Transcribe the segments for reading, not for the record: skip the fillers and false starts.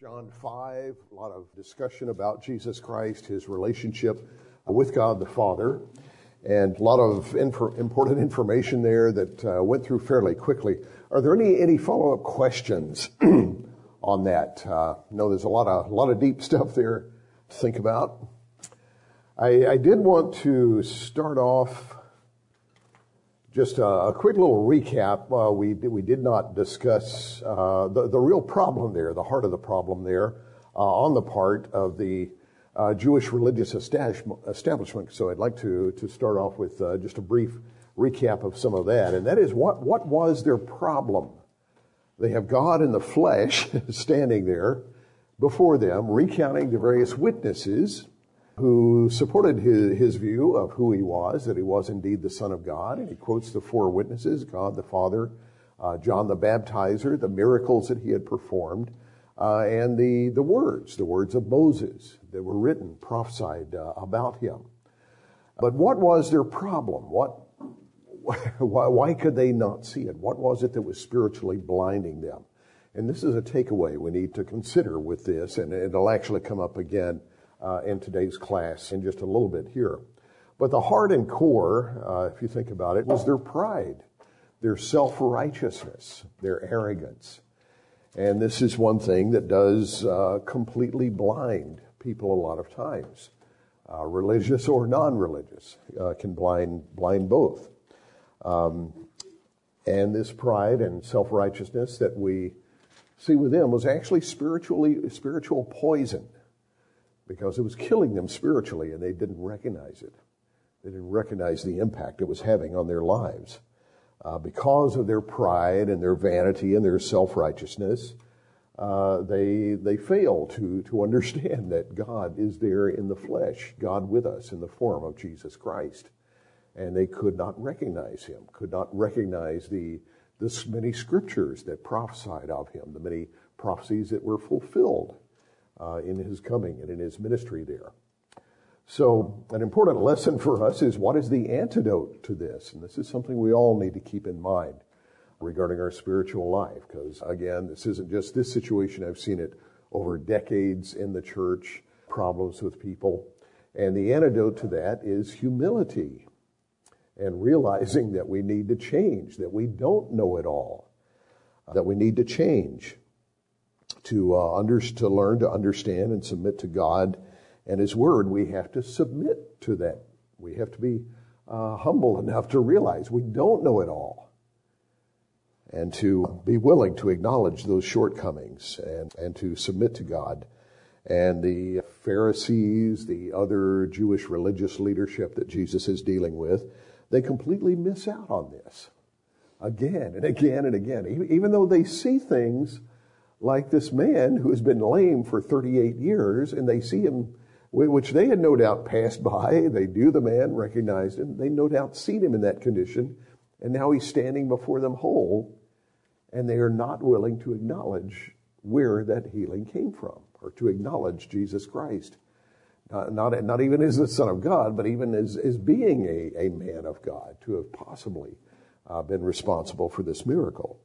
John 5, a lot of discussion about Jesus Christ, his relationship with God the Father, and a lot of important information there that went through fairly quickly. Are there any follow-up questions on that? No, there's a lot of deep stuff there to think about. I did want to start off just a quick little recap. We did not discuss the real problem there, the heart of the problem there, on the part of the Jewish religious establishment. So I'd like to start off with just a brief recap of some of that. And that is, what was their problem? They have God in the flesh standing there before them, recounting the various witnesses who supported his view of who he was, that he was indeed the Son of God. And he quotes the four witnesses, God the Father, John the Baptizer, the miracles that he had performed, and the words of Moses that were written, prophesied about him. But what was their problem? Why could they not see it? What was it that was spiritually blinding them? And this is a takeaway we need to consider with this, and it'll actually come up again in today's class in just a little bit here. But the heart and core, if you think about it, was their pride, their self-righteousness, their arrogance. And this is one thing that does completely blind people a lot of times. Religious or non-religious can blind both. And this pride and self-righteousness that we see with them was actually spiritual poison, because it was killing them spiritually, and they didn't recognize it. They didn't recognize the impact it was having on their lives. Because of their pride and their vanity and their self-righteousness, they fail to understand that God is there in the flesh, God with us in the form of Jesus Christ. And they could not recognize him, could not recognize the many scriptures that prophesied of him, the many prophecies that were fulfilled in his coming and in his ministry there. So an important lesson for us is, what is the antidote to this? And this is something we all need to keep in mind regarding our spiritual life, because again, this isn't just this situation. I've seen it over decades in the church, problems with people. And the antidote to that is humility and realizing that we need to change, that we don't know it all, that we need to change. To learn to understand and submit to God and his word, we have to submit to that. We have to be humble enough to realize we don't know it all, and to be willing to acknowledge those shortcomings and to submit to God. And the Pharisees, the other Jewish religious leadership that Jesus is dealing with, they completely miss out on this again and again and again, even though they see things like this man who has been lame for 38 years, and they see him, which they had no doubt passed by. They knew the man, recognized him. They no doubt seen him in that condition, and now he's standing before them whole, and they are not willing to acknowledge where that healing came from, or to acknowledge Jesus Christ. Not even as the Son of God, but even as being a man of God, to have possibly been responsible for this miracle.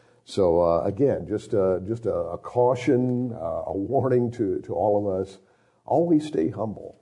So again, just a caution, a warning to all of us. Always stay humble,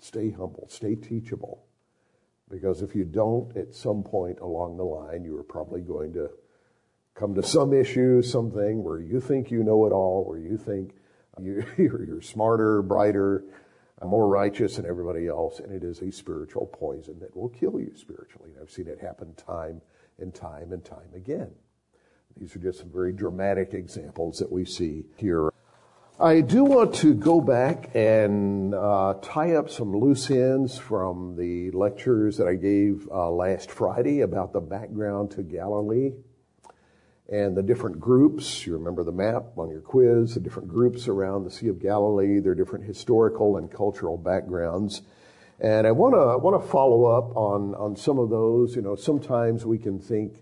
stay teachable. Because if you don't, at some point along the line, you are probably going to come to some issue, something where you think you know it all, where you think you're smarter, brighter, more righteous than everybody else, and it is a spiritual poison that will kill you spiritually. And I've seen it happen time and time and time again. These are just some very dramatic examples that we see here. I do want to go back and tie up some loose ends from the lectures that I gave last Friday about the background to Galilee and the different groups. You remember the map on your quiz, the different groups around the Sea of Galilee, their different historical and cultural backgrounds. And I want to follow up on some of those. You know, sometimes we can think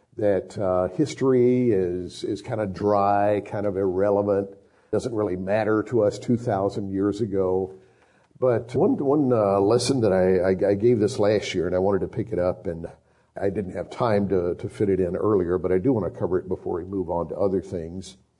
that history is kind of dry, kind of irrelevant, doesn't really matter to us 2,000 years ago. But one lesson that I gave this last year, and I wanted to pick it up, and I didn't have time to fit it in earlier, but I do want to cover it before we move on to other things,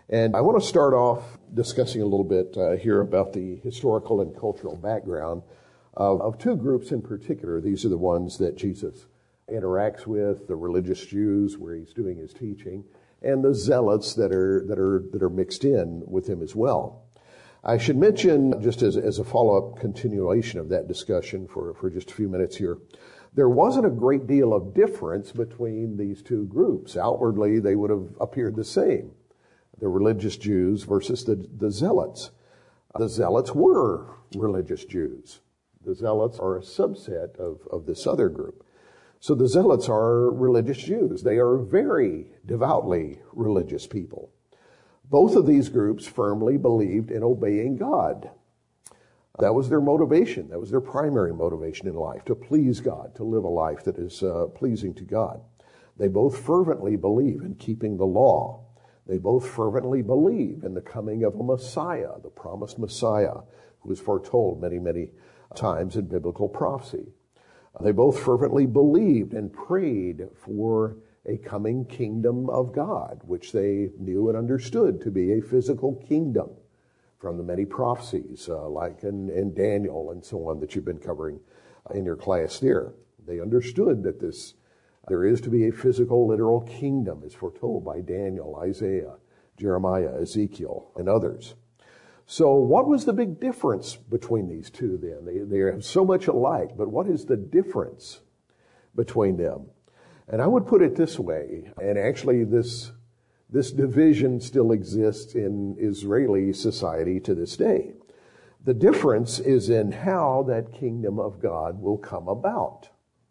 And I want to start off discussing a little bit here about the historical and cultural background of two groups in particular. These are the ones that Jesus interacts with, the religious Jews where he's doing his teaching, and the zealots that are mixed in with him as well. I should mention, just as a follow-up continuation of that discussion for just a few minutes here, there wasn't a great deal of difference between these two groups. Outwardly, they would have appeared the same. The religious Jews versus the zealots. The zealots were religious Jews. The zealots are a subset of this other group. So the zealots are religious Jews. They are very devoutly religious people. Both of these groups firmly believed in obeying God. That was their motivation. That was their primary motivation in life, to please God, to live a life that is pleasing to God. They both fervently believe in keeping the law. They both fervently believe in the coming of a Messiah, the promised Messiah, who was foretold many, many times in biblical prophecy. They both fervently believed and prayed for a coming kingdom of God, which they knew and understood to be a physical kingdom from the many prophecies, like in Daniel and so on that you've been covering in your class there. They understood that there is to be a physical, literal kingdom, as foretold by Daniel, Isaiah, Jeremiah, Ezekiel, and others. So what was the big difference between these two then? They have so much alike, but what is the difference between them? And I would put it this way, and actually this division still exists in Israeli society to this day. The difference is in how that kingdom of God will come about.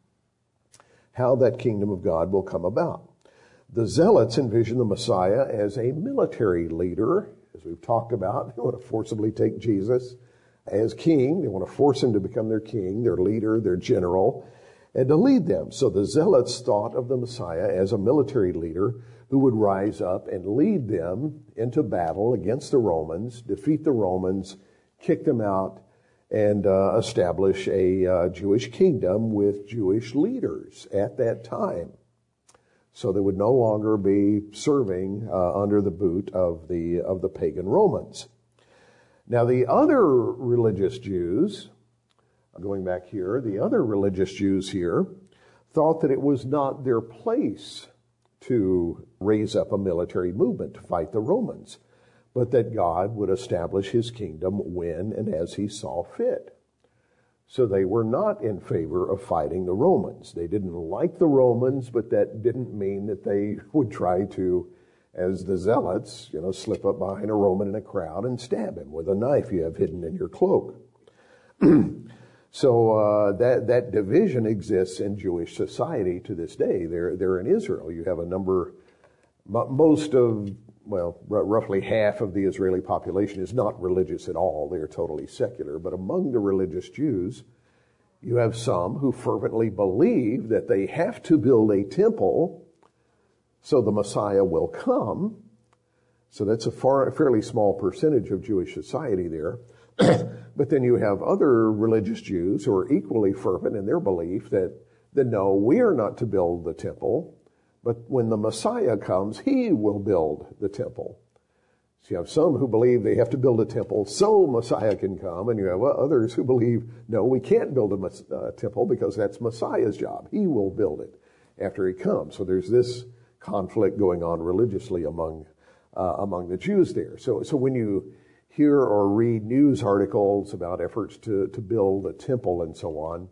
How that kingdom of God will come about. The zealots envision the Messiah as a military leader, as we've talked about. They want to forcibly take Jesus as king. They want to force him to become their king, their leader, their general, and to lead them. So the zealots thought of the Messiah as a military leader who would rise up and lead them into battle against the Romans, defeat the Romans, kick them out, and establish a Jewish kingdom with Jewish leaders at that time. So they would no longer be serving under the boot of the pagan Romans. Now the other religious Jews, going back here, the other religious Jews here thought that it was not their place to raise up a military movement to fight the Romans, but that God would establish his kingdom when and as he saw fit. So they were not in favor of fighting the Romans. They didn't like the Romans, but that didn't mean that they would try to, as the zealots, slip up behind a Roman in a crowd and stab him with a knife you have hidden in your cloak. So that division exists in Jewish society to this day. They're in Israel. You have a number, roughly half of the Israeli population is not religious at all. They are totally secular. But among the religious Jews, you have some who fervently believe that they have to build a temple so the Messiah will come. So that's a fairly small percentage of Jewish society there. But then you have other religious Jews who are equally fervent in their belief that no, we are not to build the temple, but when the Messiah comes, he will build the temple. So you have some who believe they have to build a temple so Messiah can come, and you have others who believe, no, we can't build a temple because that's Messiah's job. He will build it after he comes. So there's this conflict going on religiously among the Jews there. So when you hear or read news articles about efforts to build a temple and so on,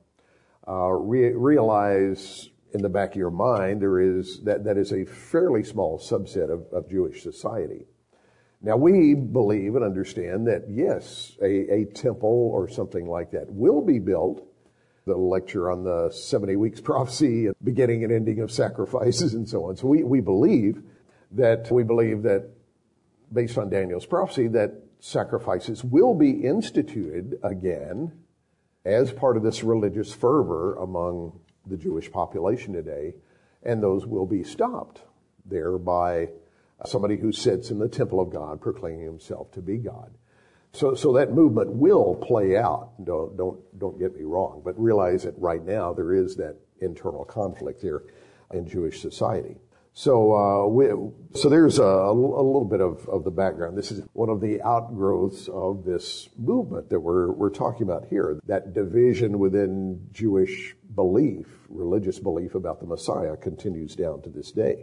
realize in the back of your mind that is a fairly small subset of Jewish society. Now we believe and understand that yes, a temple or something like that will be built. The lecture on the 70 weeks prophecy, beginning and ending of sacrifices and so on. So we believe that based on Daniel's prophecy that sacrifices will be instituted again as part of this religious fervor among the Jewish population today, and those will be stopped there by somebody who sits in the temple of God proclaiming himself to be God. So that movement will play out. Don't get me wrong, but realize that right now there is that internal conflict there in Jewish society. So there's a little bit of the background. This is one of the outgrowths of this movement that we're talking about here. That division within Jewish belief, religious belief about the Messiah, continues down to this day.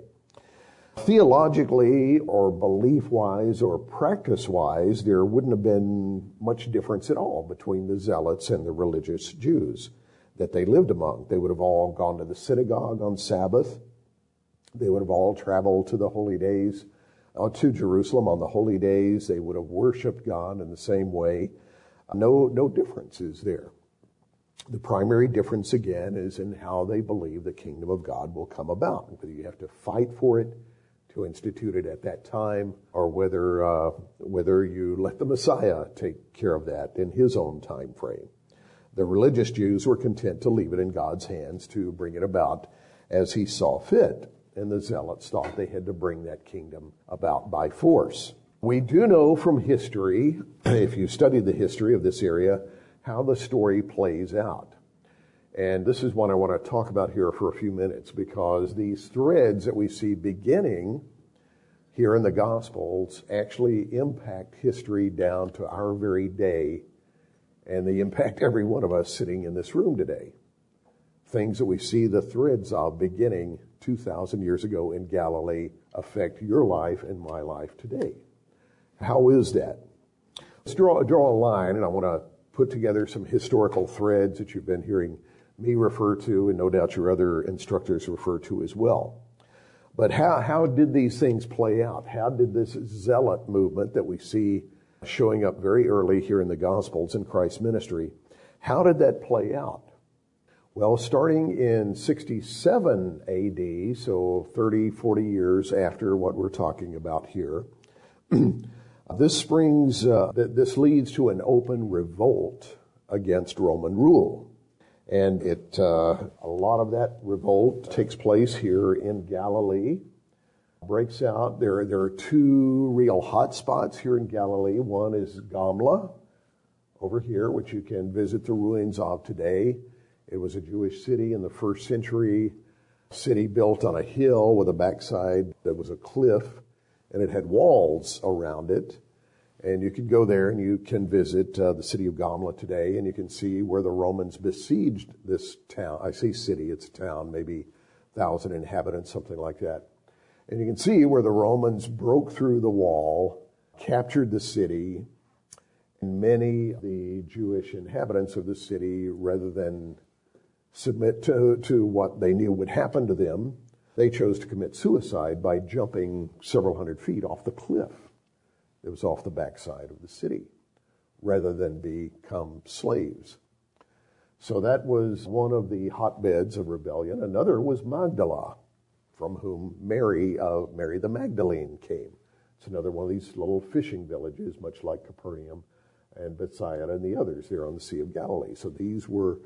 Theologically or belief-wise or practice-wise, there wouldn't have been much difference at all between the Zealots and the religious Jews that they lived among. They would have all gone to the synagogue on Sabbath. They would have all traveled to the holy days, to Jerusalem on the holy days. They would have worshiped God in the same way. No differences there. The primary difference, again, is in how they believe the kingdom of God will come about. Whether you have to fight for it to institute it at that time, or whether you let the Messiah take care of that in his own time frame. The religious Jews were content to leave it in God's hands to bring it about as he saw fit. And the Zealots thought they had to bring that kingdom about by force. We do know from history, if you study the history of this area, how the story plays out. And this is what I want to talk about here for a few minutes, because these threads that we see beginning here in the Gospels actually impact history down to our very day, and they impact every one of us sitting in this room today. Things that we see the threads of beginning 2,000 years ago in Galilee affect your life and my life today. How is that? Let's draw a line, and I want to put together some historical threads that you've been hearing me refer to, and no doubt your other instructors refer to as well. But how did these things play out? How did this zealot movement that we see showing up very early here in the Gospels in Christ's ministry, how did that play out? Well, starting in 67 AD, so 30, 40 years after what we're talking about here, this leads to an open revolt against Roman rule. And a lot of that revolt takes place here in Galilee, breaks out. There are two real hot spots here in Galilee. One is Gamla, over here, which you can visit the ruins of today. It was a Jewish city in the first century, city built on a hill with a backside that was a cliff, and it had walls around it. And you can go there and you can visit the city of Gamla today, and you can see where the Romans besieged this town. I say city, it's a town, maybe 1,000 inhabitants, something like that. And you can see where the Romans broke through the wall, captured the city, and many of the Jewish inhabitants of the city, rather than submit to what they knew would happen to them, they chose to commit suicide by jumping several hundred feet off the cliff. It was off the backside of the city, rather than become slaves. So that was one of the hotbeds of rebellion. Another was Magdala, from whom Mary the Magdalene came. It's another one of these little fishing villages, much like Capernaum and Bethsaida and the others there on the Sea of Galilee. So these were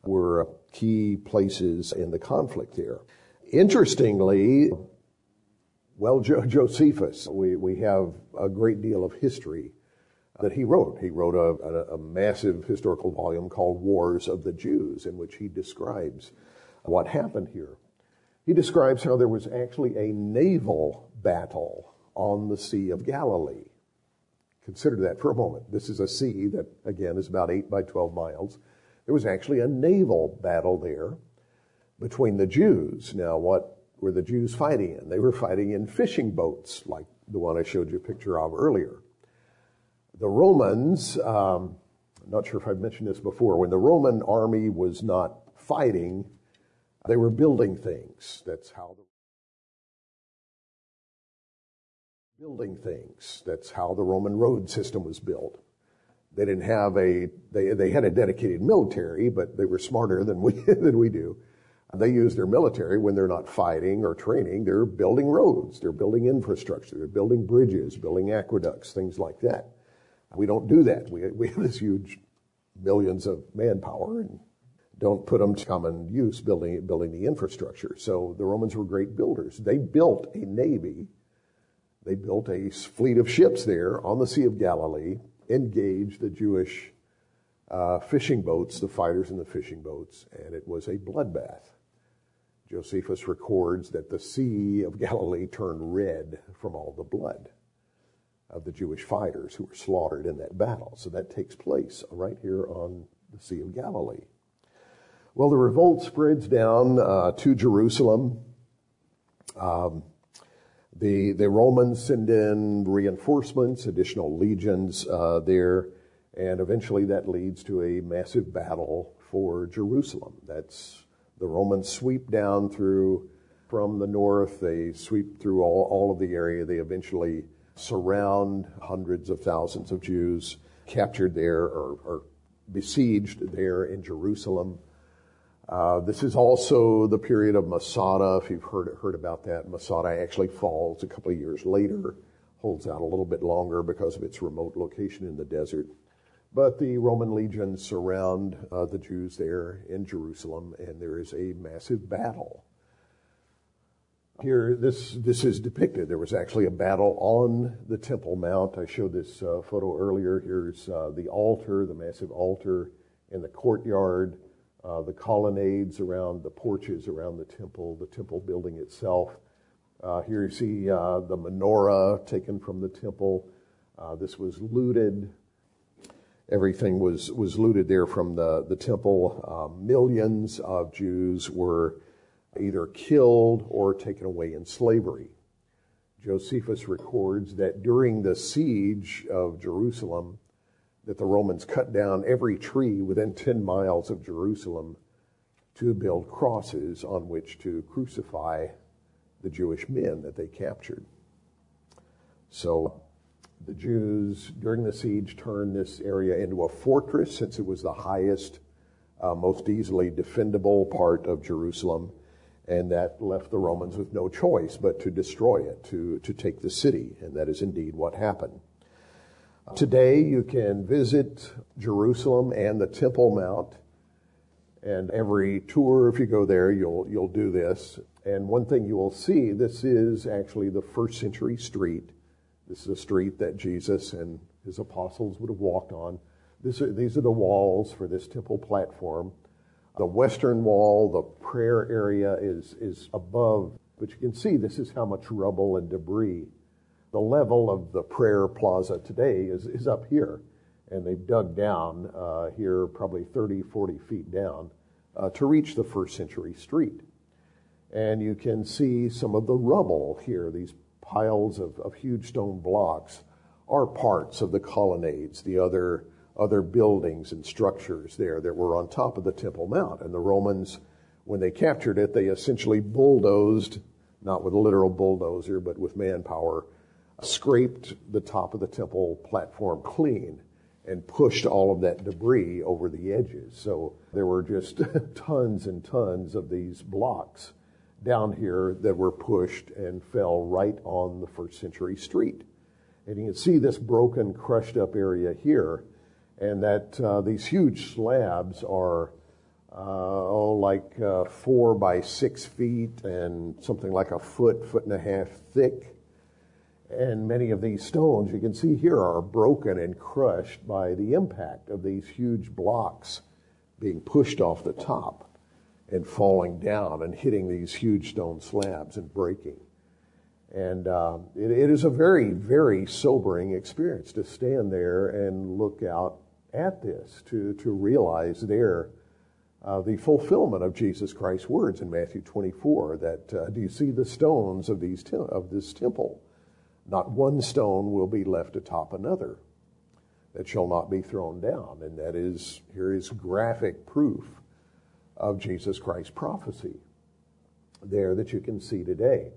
key places in the conflict there. Interestingly, well, Josephus, we have a great deal of history that he wrote. He wrote a massive historical volume called Wars of the Jews, in which he describes what happened here. He describes how there was actually a naval battle on the Sea of Galilee. Consider that for a moment. This is a sea that, again, is about 8 by 12 miles. There was actually a naval battle there between the Jews. Now, what were the Jews fighting in? They were fighting in fishing boats, like the one I showed you a picture of earlier. The Romans, I'm not sure if I've mentioned this before, when the Roman army was not fighting, they were building things. That's how the Roman road system was built. They didn't have they had a dedicated military, but they were smarter than we do. They use their military when they're not fighting or training. They're building roads. They're building infrastructure. They're building bridges, building aqueducts, things like that. We don't do that. We have this huge millions of manpower and don't put them to common use building the infrastructure. So the Romans were great builders. They built a navy. They built a fleet of ships there on the Sea of Galilee, engaged the Jewish fishing boats, the fighters in the fishing boats, and it was a bloodbath. Josephus records that the Sea of Galilee turned red from all the blood of the Jewish fighters who were slaughtered in that battle. So that takes place right here on the Sea of Galilee. Well, the revolt spreads down to Jerusalem. The Romans send in reinforcements, additional legions there, and eventually that leads to a massive battle for Jerusalem. That's the Romans sweep down from the north. They sweep through all of the area. They eventually surround hundreds of thousands of Jews captured there or besieged there in Jerusalem. This is also the period of Masada, if you've heard about that. Masada actually falls a couple of years later, holds out a little bit longer because of its remote location in the desert. But the Roman legions surround the Jews there in Jerusalem, and there is a massive battle. Here, this is depicted. There was actually a battle on the Temple Mount. I showed this photo earlier. Here's the altar, the massive altar in the courtyard, the colonnades around the porches around the temple building itself. Here you see the menorah taken from the temple. This was looted. Everything was looted there from the temple. Millions of Jews were either killed or taken away in slavery. Josephus records that during the siege of Jerusalem, that the Romans cut down every tree within 10 miles of Jerusalem to build crosses on which to crucify the Jewish men that they captured. So the Jews, during the siege, turned this area into a fortress, since it was the highest, most easily defendable part of Jerusalem. And that left the Romans with no choice but to destroy it, to take the city. And that is indeed what happened. Today you can visit Jerusalem and the Temple Mount. And every tour, if you go there, you'll do this. And one thing you will see, this is actually the first century street. This is a street that Jesus and his apostles would have walked on. These are the walls for this temple platform. The western wall, the prayer area is above, but you can see this is how much rubble and debris. The level of the prayer plaza today is up here, and they've dug down here probably 30, 40 feet down to reach the first century street. And you can see some of the rubble here. These piles of huge stone blocks are parts of the colonnades, the other buildings and structures there that were on top of the Temple Mount. And the Romans, when they captured it, they essentially bulldozed, not with a literal bulldozer, but with manpower, scraped the top of the temple platform clean and pushed all of that debris over the edges. So there were just tons and tons of these blocks down here that were pushed and fell right on the first century street. And you can see this broken, crushed up area here, and that these huge slabs are like 4 by 6 feet and something like a foot and a half thick. And many of these stones, you can see here, are broken and crushed by the impact of these huge blocks being pushed off the top and falling down and hitting these huge stone slabs and breaking. And it is a very, very sobering experience to stand there and look out at this, to realize there the fulfillment of Jesus Christ's words in Matthew 24, that do you see the stones of this temple? Not one stone will be left atop another that shall not be thrown down. And here is graphic proof of Jesus Christ's prophecy there that you can see today.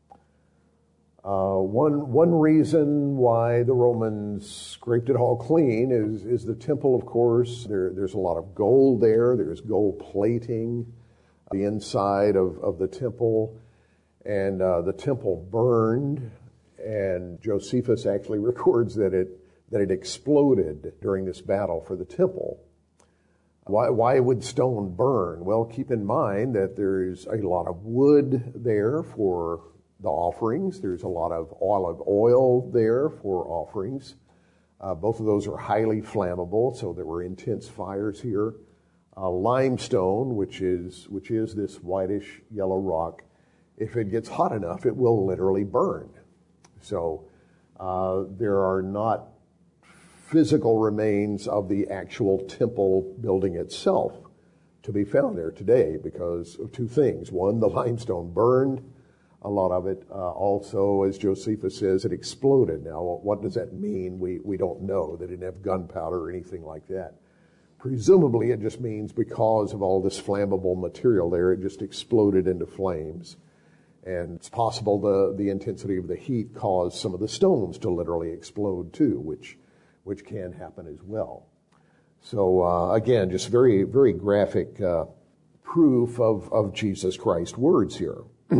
One reason why the Romans scraped it all clean is the temple, of course. There's a lot of gold there. There's gold plating the inside of the temple. And the temple burned. And Josephus actually records that it exploded during this battle for the temple. Why would stone burn? Well, keep in mind that there's a lot of wood there for the offerings. There's a lot of olive oil there for offerings. Both of those are highly flammable, so there were intense fires here. limestone, which is this whitish yellow rock, if it gets hot enough, it will literally burn. So there are not physical remains of the actual temple building itself to be found there today because of two things. One, the limestone burned, a lot of it. Also, as Josephus says, it exploded. Now, what does that mean? We don't know. They didn't have gunpowder or anything like that. Presumably, it just means because of all this flammable material there, it just exploded into flames. And it's possible the intensity of the heat caused some of the stones to literally explode too, which can happen as well. So again, just very, very graphic proof of Jesus Christ's words here.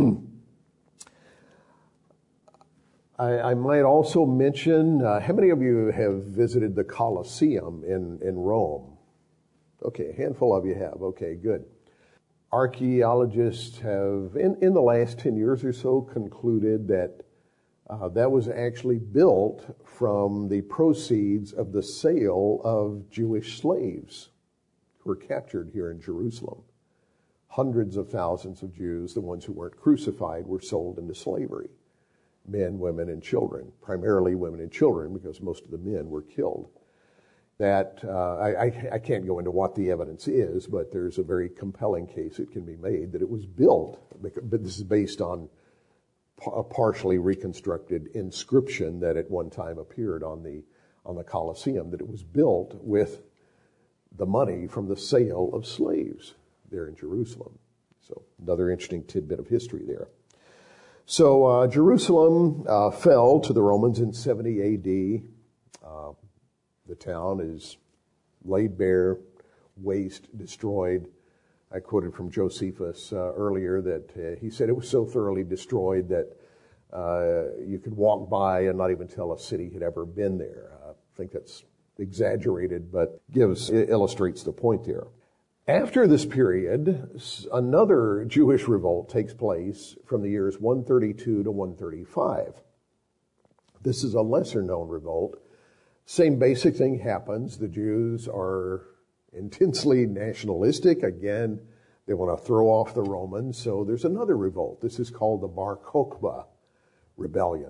I might also mention, how many of you have visited the Colosseum in Rome? Okay, a handful of you have. Okay, good. Archaeologists have, in the last 10 years or so, concluded that that was actually built from the proceeds of the sale of Jewish slaves who were captured here in Jerusalem. Hundreds of thousands of Jews, the ones who weren't crucified, were sold into slavery. Men, women, and children. Primarily women and children, because most of the men were killed. That I can't go into what the evidence is, but there's a very compelling case it can be made that it was built, but this is based on a partially reconstructed inscription that at one time appeared on the Colosseum, that it was built with the money from the sale of slaves there in Jerusalem. So another interesting tidbit of history there. So Jerusalem fell to the Romans in 70 A.D. The town is laid bare, waste, destroyed. I quoted from Josephus earlier that he said it was so thoroughly destroyed that you could walk by and not even tell a city had ever been there. I think that's exaggerated, but illustrates the point there. After this period, another Jewish revolt takes place from the years 132 to 135. This is a lesser known revolt. Same basic thing happens. The Jews are intensely nationalistic. Again, they want to throw off the Romans. So there's another revolt. This is called the Bar Kokhba Rebellion.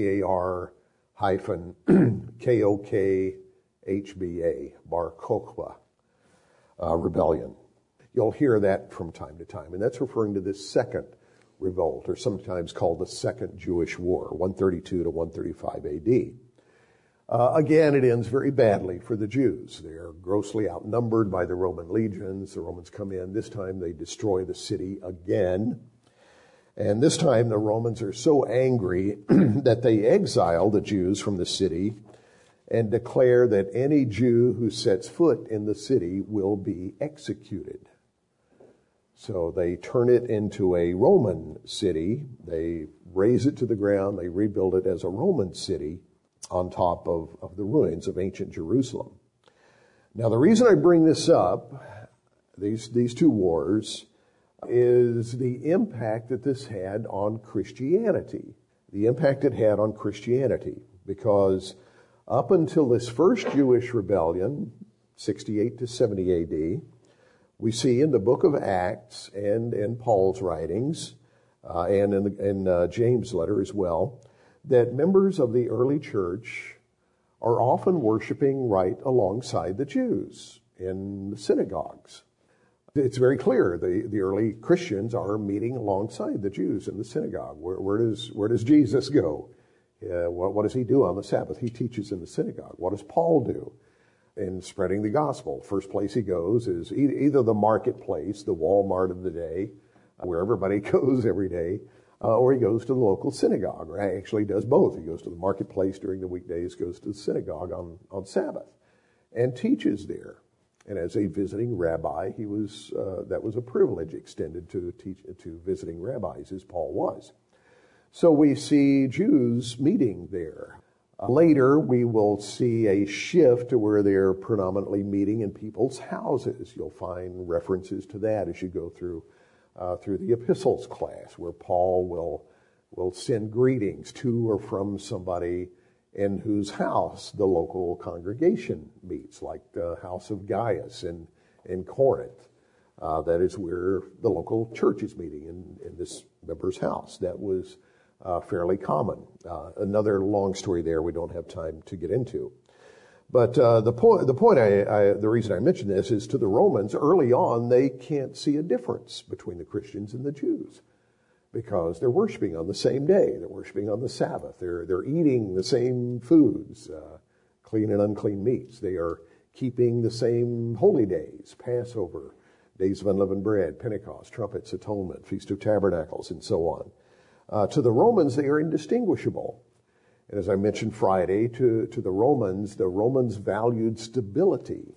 BAR-KOKHBA. Bar Kokhba Rebellion. You'll hear that from time to time. And that's referring to this second revolt, or sometimes called the Second Jewish War, 132 to 135 AD. Again, it ends very badly for the Jews. They are grossly outnumbered by the Roman legions. The Romans come in. This time they destroy the city again. And this time the Romans are so angry that they exile the Jews from the city and declare that any Jew who sets foot in the city will be executed. So they turn it into a Roman city. They raze it to the ground. They rebuild it as a Roman city on top of the ruins of ancient Jerusalem. Now, the reason I bring this up, these two wars, is the impact that this had on Christianity. The impact it had on Christianity, because up until this first Jewish rebellion, 68 to 70 AD, we see in the book of Acts and in Paul's writings, and in James' letter as well, that members of the early church are often worshiping right alongside the Jews in the synagogues. It's very clear the early Christians are meeting alongside the Jews in the synagogue. Where does Jesus go? What does he do on the Sabbath? He teaches in the synagogue. What does Paul do in spreading the gospel? First place he goes is either the marketplace, the Walmart of the day, where everybody goes every day, or he goes to the local synagogue, or actually does both. He goes to the marketplace during the weekdays, goes to the synagogue on Sabbath, and teaches there. And as a visiting rabbi, that was a privilege extended to visiting rabbis, as Paul was. So we see Jews meeting there. Later, we will see a shift to where they're predominantly meeting in people's houses. You'll find references to that as you go through the epistles class, where Paul will send greetings to or from somebody in whose house the local congregation meets, like the house of Gaius in in Corinth. That is where the local church is meeting, in this member's house. That was fairly common. Another long story there we don't have time to get into. But the reason I mention this is, to the Romans, early on, they can't see a difference between the Christians and the Jews, because they're worshiping on the same day. They're worshiping on the Sabbath. They're eating the same foods, clean and unclean meats. They are keeping the same holy days: Passover, Days of Unleavened Bread, Pentecost, Trumpets, Atonement, Feast of Tabernacles, and so on. To the Romans, they are indistinguishable. And as I mentioned Friday, to the Romans valued stability.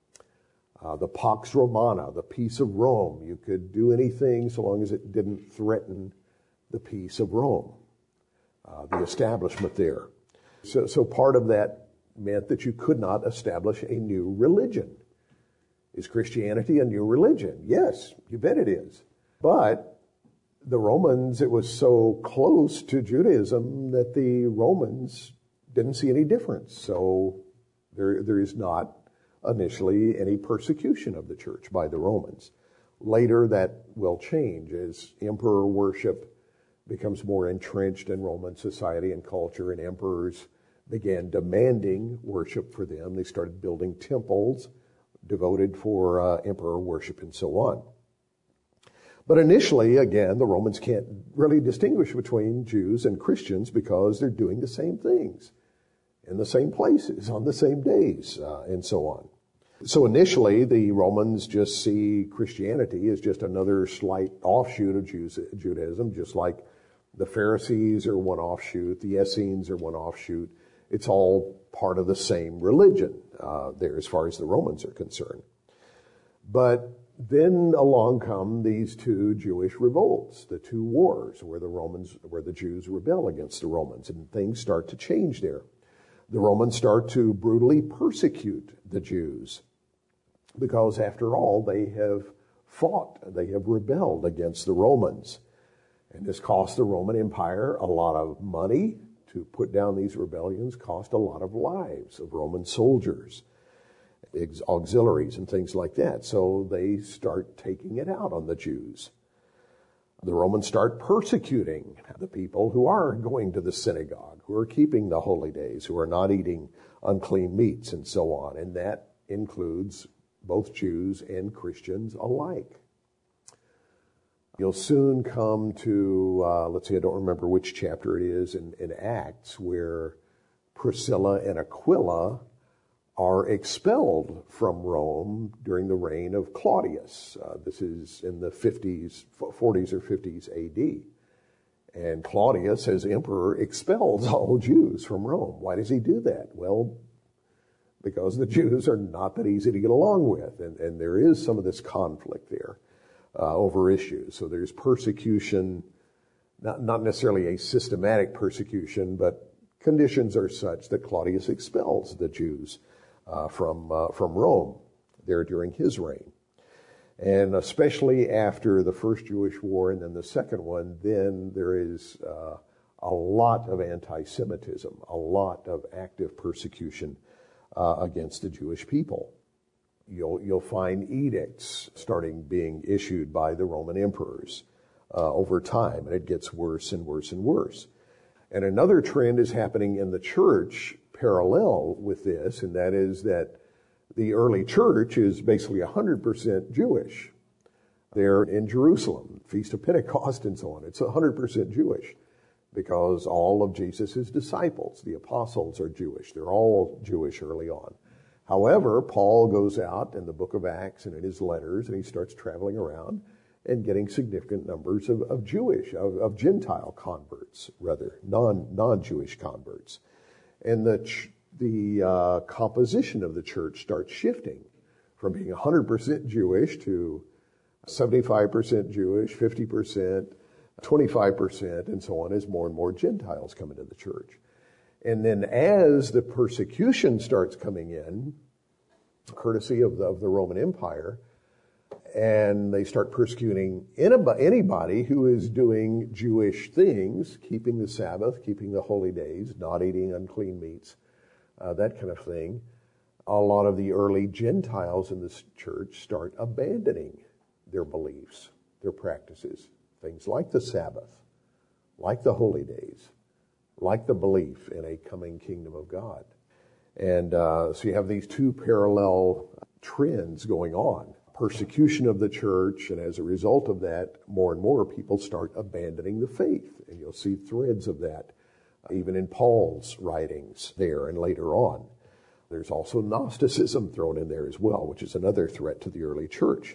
The Pax Romana, the peace of Rome. You could do anything so long as it didn't threaten the peace of Rome, the establishment there. So part of that meant that you could not establish a new religion. Is Christianity a new religion? Yes, you bet it is. But the Romans, it was so close to Judaism that the Romans didn't see any difference. So there is not initially any persecution of the church by the Romans. Later that will change as emperor worship becomes more entrenched in Roman society and culture, and emperors began demanding worship for them. They started building temples devoted for emperor worship and so on. But initially, again, the Romans can't really distinguish between Jews and Christians because they're doing the same things in the same places on the same days and so on. So initially, the Romans just see Christianity as just another slight offshoot of Judaism, just like the Pharisees are one offshoot, the Essenes are one offshoot. It's all part of the same religion there as far as the Romans are concerned. But then along come these two Jewish revolts, the two wars where the Jews rebel against the Romans, and things start to change there. The Romans start to brutally persecute the Jews because, after all, they have rebelled against the Romans. And this cost the Roman Empire a lot of money to put down these rebellions, cost a lot of lives of Roman soldiers, auxiliaries and things like that. So they start taking it out on the Jews. The Romans start persecuting the people who are going to the synagogue, who are keeping the holy days, who are not eating unclean meats and so on. And that includes both Jews and Christians alike. You'll soon come to, let's see, I don't remember which chapter it is in Acts, where Priscilla and Aquila are expelled from Rome during the reign of Claudius. This is in the 40s or 50s AD. And Claudius, as emperor, expels all Jews from Rome. Why does he do that? Well, because the Jews are not that easy to get along with. And there is some of this conflict there over issues. So there's persecution, not necessarily a systematic persecution, but conditions are such that Claudius expels the Jews from Rome there during his reign. And especially after the first Jewish war and then the second one, then there is a lot of anti-Semitism, a lot of active persecution against the Jewish people. You'll find edicts starting being issued by the Roman emperors over time, and it gets worse and worse and worse. And another trend is happening in the church parallel with this, and that is that the early church is basically 100% Jewish. They're in Jerusalem, Feast of Pentecost and so on. It's 100% Jewish because all of Jesus' disciples, the apostles, are Jewish. They're all Jewish early on. However, Paul goes out in the book of Acts and in his letters, and he starts traveling around and getting significant numbers of Gentile converts, rather, non-Jewish converts. And the composition of the church starts shifting from being 100% Jewish to 75% Jewish, 50%, 25%, and so on, as more and more Gentiles come into the church. And then as the persecution starts coming in, courtesy of the Roman Empire, and they start persecuting anybody who is doing Jewish things, keeping the Sabbath, keeping the holy days, not eating unclean meats, that kind of thing, A lot of the early Gentiles in this church start abandoning their beliefs, their practices, things like the Sabbath, like the holy days, like the belief in a coming kingdom of God. And so you have these two parallel trends going on. Persecution of the church, and as a result of that, more and more people start abandoning the faith. And you'll see threads of that even in Paul's writings there and later on. There's also Gnosticism thrown in there as well, which is another threat to the early church.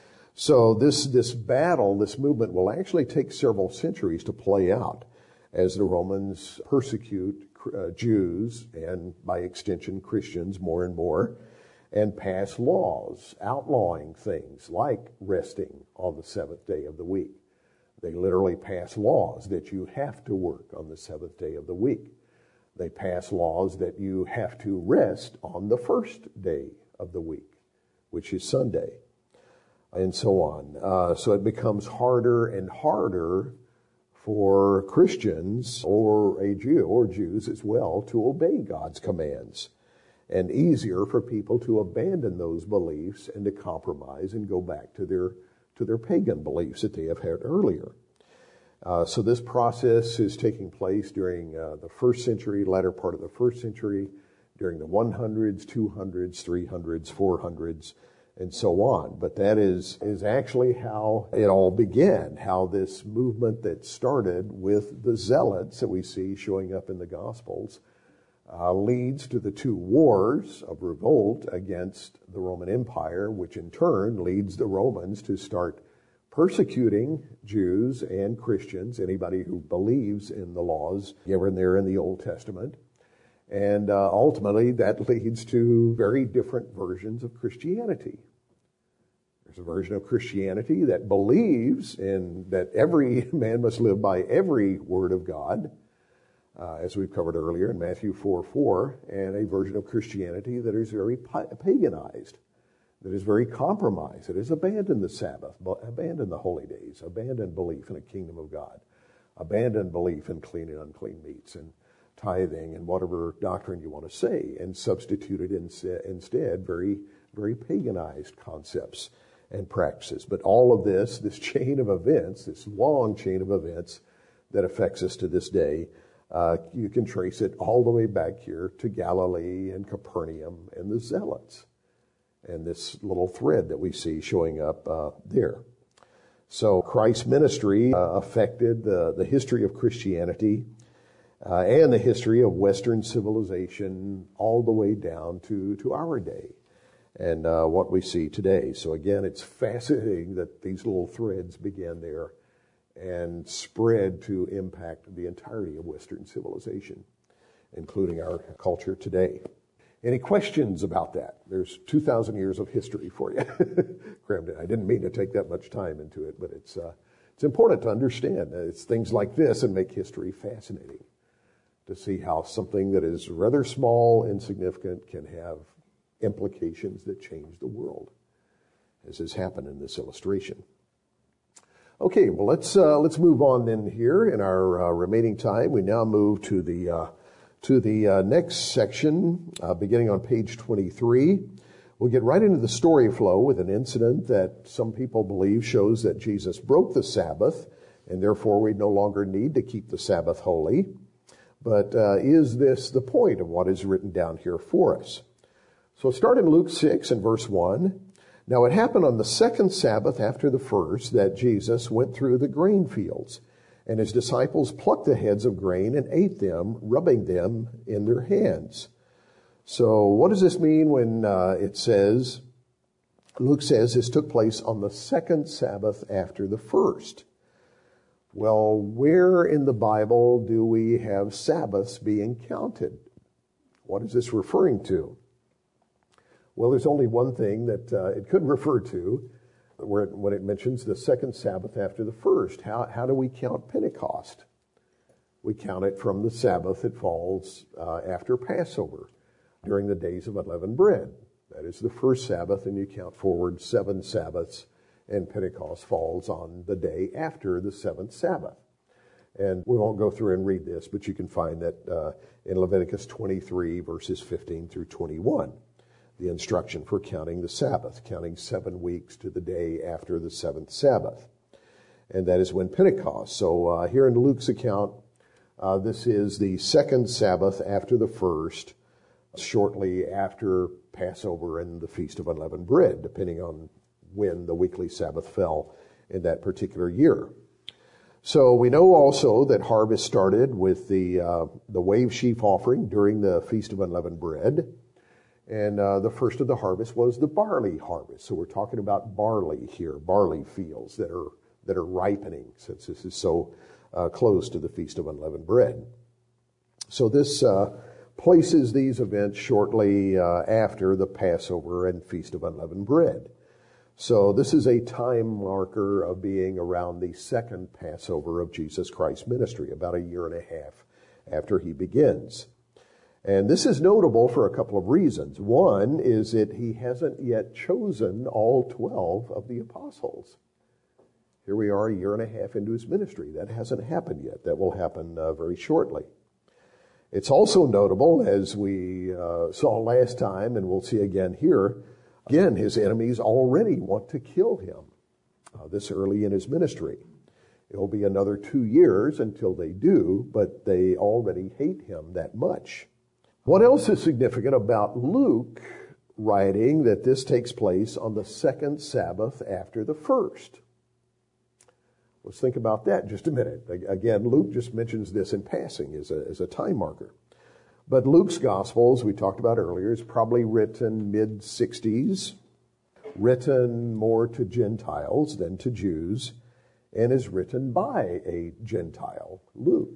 So this battle, this movement will actually take several centuries to play out as the Romans persecute Jews and by extension Christians more and more, and pass laws outlawing things like resting on the seventh day of the week. They literally pass laws that you have to work on the seventh day of the week. They pass laws that you have to rest on the first day of the week, which is Sunday, and so on. So it becomes harder and harder for Christians or a Jew or Jews as well to obey God's commands, and easier for people to abandon those beliefs and to compromise and go back to their pagan beliefs that they have had earlier. So this process is taking place during the first century, latter part of the first century, during the 100s, 200s, 300s, 400s, and so on. But that is actually how it all began, how this movement that started with the Zealots that we see showing up in the Gospels leads to the two wars of revolt against the Roman Empire, which in turn leads the Romans to start persecuting Jews and Christians, anybody who believes in the laws given there in the Old Testament. And ultimately, that leads to very different versions of Christianity. There's a version of Christianity that believes in that every man must live by every word of God, as we've covered earlier in Matthew 4:4, and a version of Christianity that is very paganized, that is very compromised, that has abandoned the Sabbath, abandoned the holy days, abandoned belief in a kingdom of God, abandoned belief in clean and unclean meats and tithing and whatever doctrine you want to say, and substituted instead very, very paganized concepts and practices. But all of this chain of events, this long chain of events that affects us to this day, you can trace it all the way back here to Galilee and Capernaum and the Zealots, and this little thread that we see showing up there. So Christ's ministry affected the history of Christianity and the history of Western civilization all the way down to our day and what we see today. So again, it's fascinating that these little threads began there and spread to impact the entirety of Western civilization, including our culture today. Any questions about that? There's 2,000 years of history for you. I didn't mean to take that much time into it, but it's important to understand. It's things like this and make history fascinating, to see how something that is rather small, insignificant, can have implications that change the world, as has happened in this illustration. Okay, well, let's move on then here in our remaining time. We now move to the next section, beginning on page 23. We'll get right into the story flow with an incident that some people believe shows that Jesus broke the Sabbath, and therefore we no longer need to keep the Sabbath holy. But is this the point of what is written down here for us? So start in Luke 6 and verse 1. Now it happened on the second Sabbath after the first that Jesus went through the grain fields, and his disciples plucked the heads of grain and ate them, rubbing them in their hands. So what does this mean when it says, Luke says this took place on the second Sabbath after the first? Well, where in the Bible do we have Sabbaths being counted? What is this referring to? Well, there's only one thing that it could refer to when it mentions the second Sabbath after the first. How do we count Pentecost? We count it from the Sabbath that falls after Passover, during the days of unleavened bread. That is the first Sabbath, and you count forward 7 Sabbaths, and Pentecost falls on the day after the 7th Sabbath. And we won't go through and read this, but you can find that in Leviticus 23, verses 15 through 21. the instruction for counting the Sabbath, counting 7 weeks to the day after the seventh Sabbath. And that is when Pentecost. So here in Luke's account, this is the second Sabbath after the first, shortly after Passover and the Feast of Unleavened Bread, depending on when the weekly Sabbath fell in that particular year. So we know also that harvest started with the wave sheaf offering during the Feast of Unleavened Bread. And the first of the harvest was the barley harvest. So we're talking about barley here, barley fields that are ripening, since this is so close to the Feast of Unleavened Bread. So this places these events shortly after the Passover and Feast of Unleavened Bread. So this is a time marker of being around the second Passover of Jesus Christ's ministry, about a year and a half after he begins. And this is notable for a couple of reasons. One is that he hasn't yet chosen all 12 of the apostles. Here we are a year and a half into his ministry. That hasn't happened yet. That will happen very shortly. It's also notable, as we saw last time, and we'll see again here, again, his enemies already want to kill him this early in his ministry. It'll be another 2 years until they do, but they already hate him that much. What else is significant about Luke writing that this takes place on the second Sabbath after the first? Let's think about that just a minute. Again, Luke just mentions this in passing as a time marker. But Luke's gospel, as we talked about earlier, is probably written mid-60s, written more to Gentiles than to Jews, and is written by a Gentile, Luke.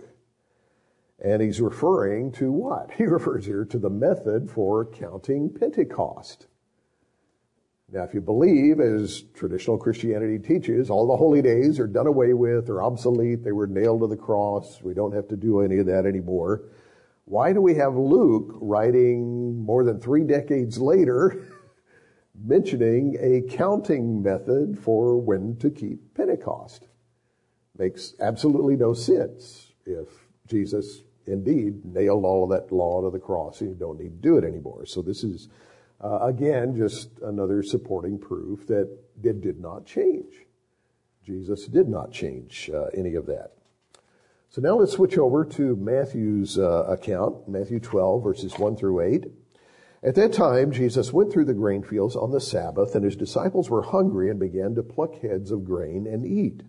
And he's referring to what? He refers here to the method for counting Pentecost. Now, if you believe, as traditional Christianity teaches, all the holy days are done away with, or obsolete, they were nailed to the cross, we don't have to do any of that anymore, why do we have Luke writing more than 3 decades later mentioning a counting method for when to keep Pentecost? Makes absolutely no sense if Jesus indeed nailed all of that law to the cross and you don't need to do it anymore. So this is, again, just another supporting proof that it did not change. Jesus did not change any of that. So now let's switch over to Matthew's account, Matthew 12, verses 1 through 8. At that time, Jesus went through the grain fields on the Sabbath, and his disciples were hungry and began to pluck heads of grain and eat.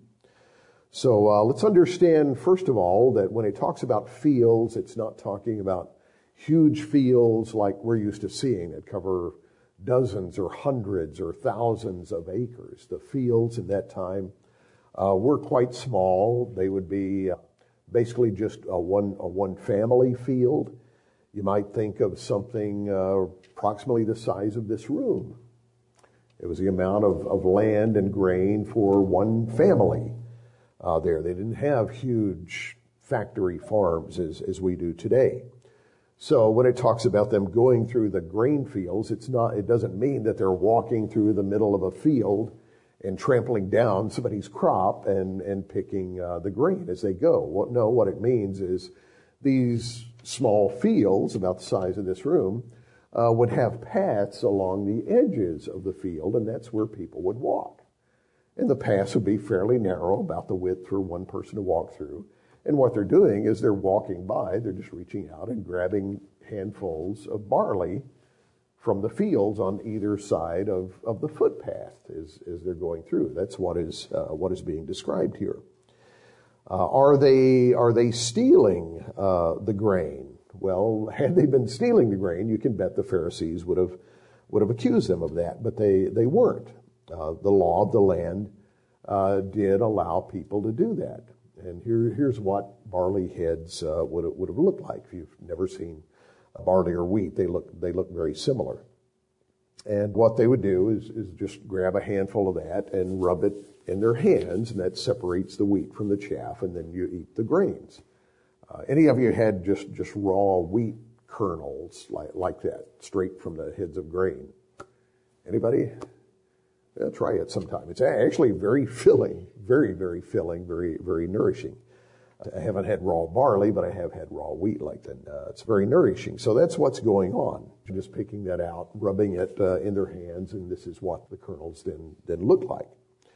So let's understand, first of all, that when it talks about fields, it's not talking about huge fields like we're used to seeing that cover dozens or hundreds or thousands of acres. The fields in that time were quite small. They would be basically just a one family field. You might think of something approximately the size of this room. It was the amount of land and grain for one family there. They didn't have huge factory farms as we do today. So when it talks about them going through the grain fields, it doesn't mean that they're walking through the middle of a field and trampling down somebody's crop and picking the grain as they go. What it means is these small fields, about the size of this room, would have paths along the edges of the field, and that's where people would walk. And the paths would be fairly narrow, about the width for one person to walk through. And what they're doing is they're walking by, they're just reaching out and grabbing handfuls of barley from the fields on either side of the footpath as they're going through. That's what is being described here. Are they stealing the grain? Well, had they been stealing the grain, you can bet the Pharisees would have accused them of that, but they weren't. The law of the land did allow people to do that. And here's what barley heads would have looked like. If you've never seen barley or wheat, they look very similar. And what they would do is just grab a handful of that and rub it in their hands, and that separates the wheat from the chaff, and then you eat the grains. Any of you had just raw wheat kernels like that, straight from the heads of grain? Anybody? Yeah, try it sometime. It's actually very filling, very, very filling, very, very nourishing. I haven't had raw barley, but I have had raw wheat like that. It's very nourishing. So that's what's going on. Just picking that out, rubbing it in their hands, and this is what the kernels then look like.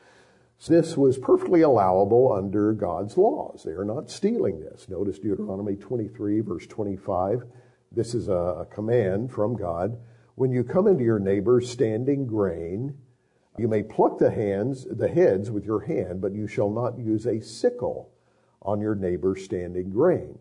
So this was perfectly allowable under God's laws. They are not stealing this. Notice Deuteronomy 23, verse 25. This is a command from God. When you come into your neighbor's standing grain, you may pluck the heads with your hand, but you shall not use a sickle on your neighbor's standing grain.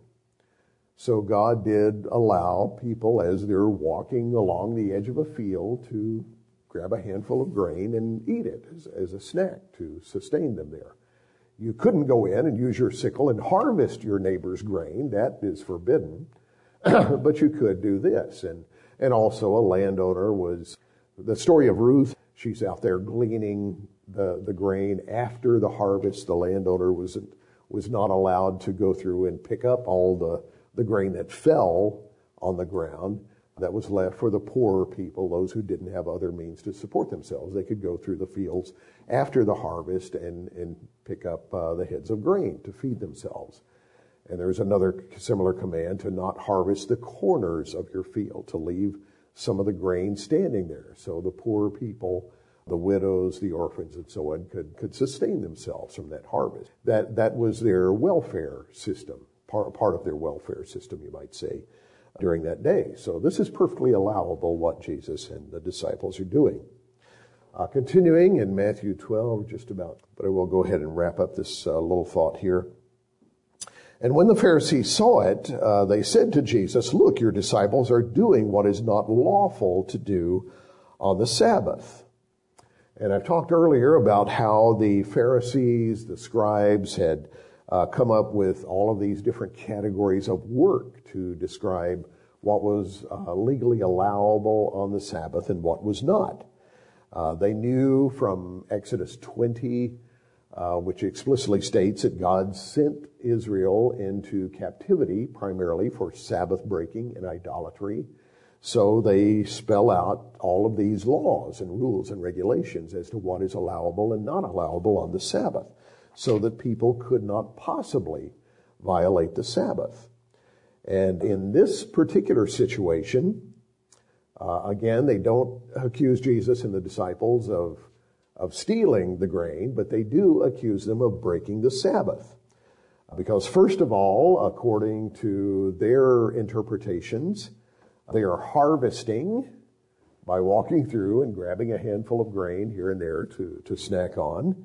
So God did allow people, as they're walking along the edge of a field, to grab a handful of grain and eat it as a snack to sustain them there. You couldn't go in and use your sickle and harvest your neighbor's grain. That is forbidden. But you could do this. And also a landowner was, the story of Ruth, she's out there gleaning the grain after the harvest. The landowner was not allowed to go through and pick up all the grain that fell on the ground. That was left for the poorer people, those who didn't have other means to support themselves. They could go through the fields after the harvest and pick up the heads of grain to feed themselves. And there's another similar command to not harvest the corners of your field, to leave some of the grain standing there. So the poorer people, the widows, the orphans, and so on could sustain themselves from that harvest. That was their welfare system, part of their welfare system, you might say, during that day. So this is perfectly allowable, what Jesus and the disciples are doing. Continuing in Matthew 12, just about, but I will go ahead and wrap up this little thought here. And when the Pharisees saw it, they said to Jesus, "Look, your disciples are doing what is not lawful to do on the Sabbath." And I've talked earlier about how the Pharisees, the scribes, had come up with all of these different categories of work to describe what was legally allowable on the Sabbath and what was not. They knew from Exodus 20, which explicitly states that God sent Israel into captivity primarily for Sabbath breaking and idolatry. So they spell out all of these laws and rules and regulations as to what is allowable and not allowable on the Sabbath, so that people could not possibly violate the Sabbath. And in this particular situation, again, they don't accuse Jesus and the disciples of stealing the grain, but they do accuse them of breaking the Sabbath. Because first of all, according to their interpretations, they are harvesting by walking through and grabbing a handful of grain here and there to snack on.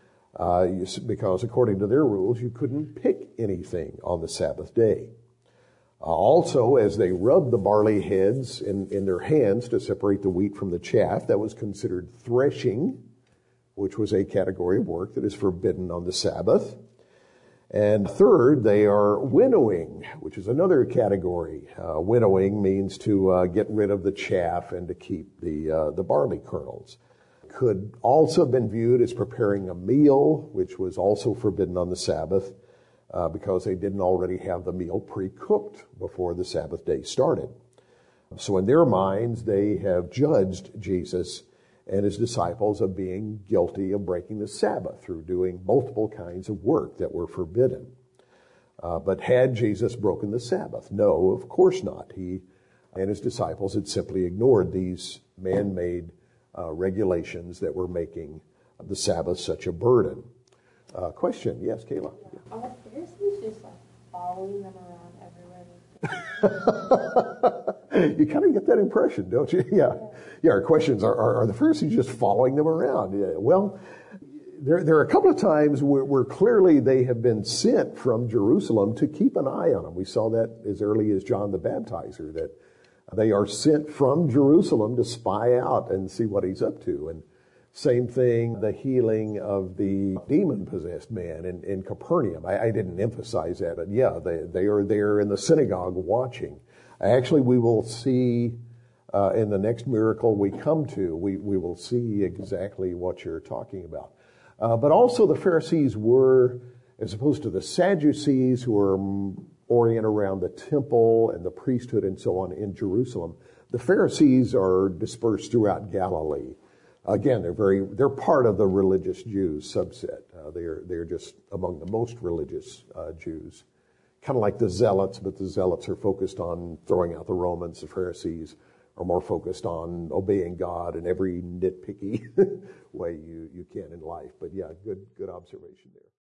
Because according to their rules, you couldn't pick anything on the Sabbath day. Also, as they rubbed the barley heads in their hands to separate the wheat from the chaff, that was considered threshing, which was a category of work that is forbidden on the Sabbath. And third, they are winnowing, which is another category. Winnowing means to get rid of the chaff and to keep the barley kernels. Could also have been viewed as preparing a meal, which was also forbidden on the Sabbath, because they didn't already have the meal pre-cooked before the Sabbath day started. So in their minds, they have judged Jesus and his disciples of being guilty of breaking the Sabbath through doing multiple kinds of work that were forbidden. But had Jesus broken the Sabbath? No, of course not. He and his disciples had simply ignored these man-made regulations that were making the Sabbath such a burden. Question? Yes, Kayla. Are the Pharisees just like following them around everywhere? You kind of get that impression, don't you? Yeah. Our questions are the Pharisees just following them around? Yeah. Well, there are a couple of times where clearly they have been sent from Jerusalem to keep an eye on them. We saw that as early as John the Baptizer, that they are sent from Jerusalem to spy out and see what he's up to. And same thing, the healing of the demon-possessed man in Capernaum. I didn't emphasize that, but yeah, they are there in the synagogue watching. Actually, we will see in the next miracle we come to, we will see exactly what you're talking about. But also the Pharisees were, as opposed to the Sadducees, who were oriented around the temple and the priesthood and so on in Jerusalem, the Pharisees are dispersed throughout Galilee. Again, they're part of the religious Jews subset. They're just among the most religious Jews. Kind of like the Zealots, but the Zealots are focused on throwing out the Romans. The Pharisees are more focused on obeying God in every nitpicky way you can in life. But yeah, good observation there.